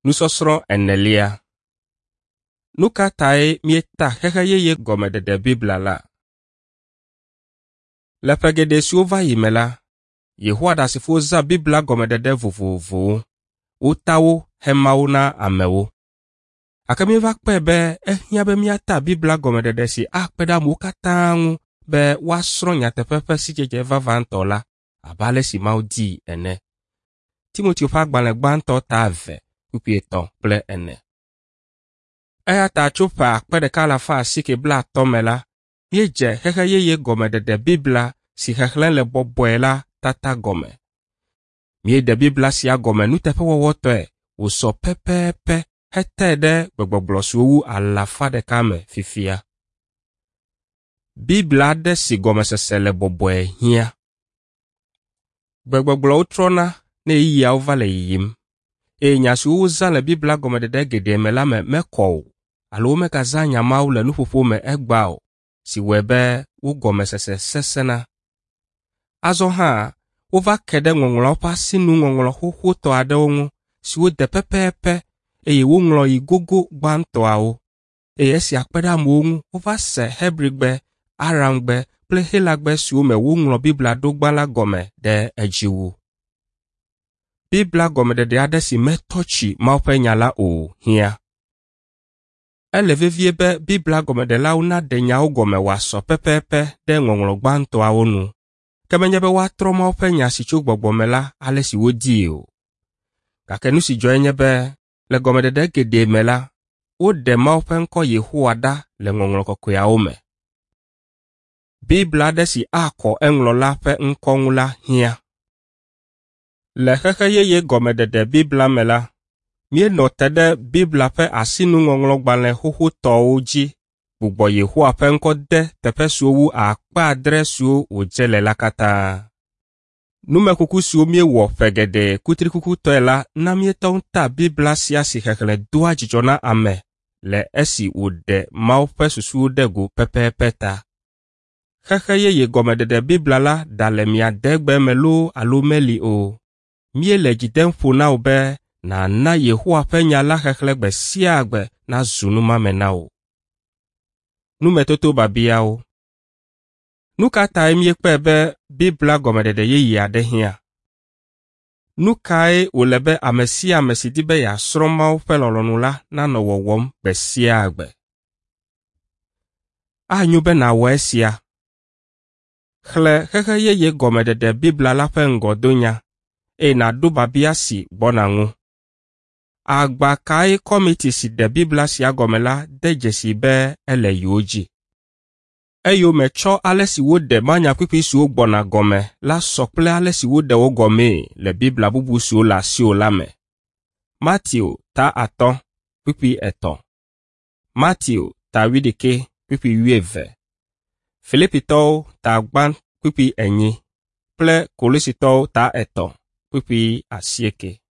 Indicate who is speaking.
Speaker 1: Nusɔsrɔ̃ enelia. Nu ka tae mieta xexe yeye gɔmedede Bibla la? Le ƒe geɖe siwo va yi me la, Yehowa ɖe asi ƒo zã Bibla gɔmedede vovovowo, wota wo hema wo na amewo. Gake míeva kpɔe be ehiã be míata Bibla gɔmedede si akpe ɖe amewo katã ŋu be woasrɔ̃ nyateƒe ƒe sidzedze vavãtɔ la abe ale si Mawu dii ene. Timoteo ƒe agbalẽ gbãtɔ ta 2:3-4. Eya ta tso ƒe 1950 me la, míedze xexe yeye gɔmedede Bibla si xexlẽ le bɔbɔe la tata gɔme. Míeɖe Bibla sia gɔme nuteƒewɔwɔtɔe wòsɔ pɛpɛpɛ hetae ɖe gbegbɔgblɔ siwo wu 100 me fifia. Bibla aɖe si gɔmesese le bɔbɔe hiã. Gbegbɔgblɔwo trɔna ne ɣeyiɣiawo va le yiyim, eye nya siwo wozã le Bibla gɔmedede geɖe me la me mekɔ o, alo womegazã nya mawo le nuƒoƒo me egba o, si wɔe be wo gɔmesese sesẽna. Azɔ hã, wova ke ɖe ŋɔŋlɔwo ƒe asinu ŋɔŋlɔ xoxotɔ aɖewo ŋu, siwo de pɛpɛpɛ, eye woŋlɔ yi gogo gbãtɔawo, eye esi akpe ɖe amewo ŋu wova se Hebrigbe, Aramgbe kple Helagbe siwo me woŋlɔ Bibla ɖo gbã la gɔme ɖe edzi wu. Bibla gɔmedede aɖe si metɔ tsi Mawu ƒe nya la o hiã. Ele vevie be Bibla gɔmedelawo naɖe nyawo gɔme wòasɔ pɛpɛpɛ ɖe ŋɔŋlɔ gbãtɔawo nu, ke menye be woatrɔ Mawu ƒe nya si tso gbɔgbɔ me la ale si wodii o. Gake nu si dzɔe nye be le gɔmedede geɖe me la, woɖe Mawu ƒe ŋkɔ Yehowa ɖa le ŋɔŋlɔ kɔkɔeawo me. Bibla aɖe si akɔ eŋlɔla ƒe ŋkɔ ŋu la hiã. Le xexe yeye gɔmedede Bibla me la, míenɔ te ɖe Bibla ƒe asinuŋɔŋlɔgbalẽ xoxotɔwo dzi gbugbɔ Yehowa ƒe ŋkɔ de teƒe siwo wu 7,000 siwo wòdze le la katã. Numekuku siwo míewɔ ƒe geɖe kutrikukutɔe la na míetɔ ŋuta Bibla sia si xexlẽ doa dzidzɔ na ame le esi wòɖe Mawu ƒe susuwo de go pɛpɛpɛ ta. Xexe yeye gɔmedede Bibla la da le mia degbe me loo alo meli o. Míele dzi dem ƒo na wò be nàna Yehowa ƒe nya la xexlẽ gbe sia gbe nazu numame na wò. Numetoto babiawo. Nu ka tae míekpɔe be Bibla gɔmedede yeye aɖe hiã? Nu kae wòle be ame sia ame si di be yeasrɔ̃ Mawu ƒe lɔlɔ̃nu la nanɔ wɔwɔm gbe sia gbe? Anyo be nàwɔ esia. Xlẽ xexe yeye gɔmedede Bibla la ƒe ŋgɔdonya, eye nàɖo babia si gbɔna ŋu. Agba kae kɔmiti si de Bibla sia gɔme la de dzesi be ele yiwo dzi. Eyome tsɔ ale si woɖe manyakpikpi siwo gbɔna gɔme la sɔ kple ale si woɖe wo gɔmee le Bibla bubu siwo le asiwò la me. Mateo 5:3, Mateo 19:12, Filipitɔwo 5:8 kple Kolositɔwo 3:9.